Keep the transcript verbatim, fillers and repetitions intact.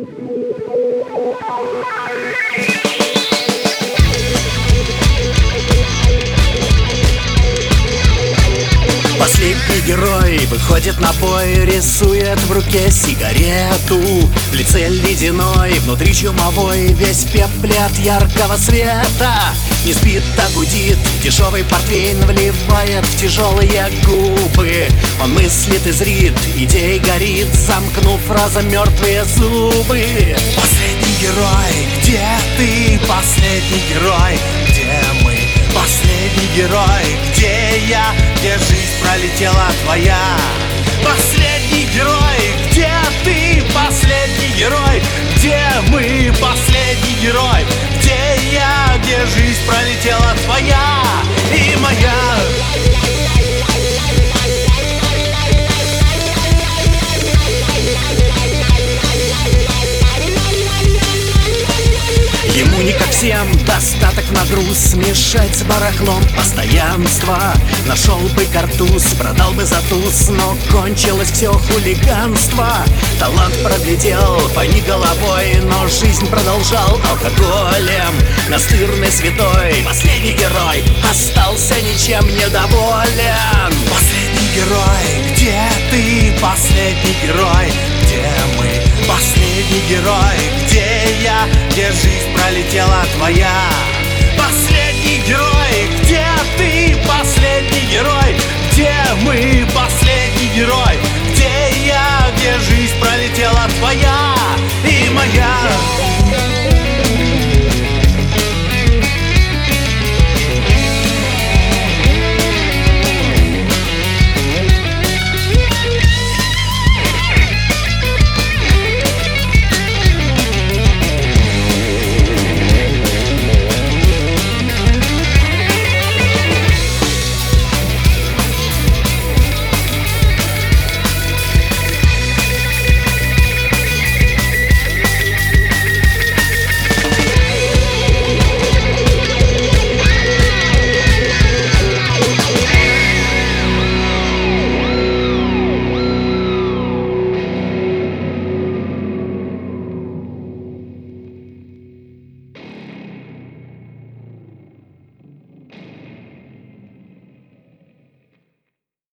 Последний герой выходит на бой, рисует в руке сигарету. В лице ледяной, внутри чумовой, весь в пепле от яркого света. Не спит, а гудит, дешевый портвейн вливает в тяжелые губы. Он мыслит и зрит, идей горит, замкнув разом мертвые зубы. Последний герой, где ты? Последний герой, где мы? Последний герой, где я? Где жизнь пролетела твоя? Последний герой, где ты? Последний герой, где мы? Последний герой, где я? Где жизнь пролетела твоя и моя? Ему не как всем достаток на груз, смешать с барахлом постоянства. Нашел бы картуз, продал бы за туз, но кончилось все хулиганство. Талант проглядел, поник головой, но жизнь продолжал алкоголем. Настырный святой, последний герой, остался ничем недоволен. Последний герой, где ты? Последний герой, где мы? Последний герой, где я? Где жизнь пролетела твоя? Последний герой, где ты? Последний герой, где мы? Последний герой, где я? Где жизнь пролетела твоя и моя?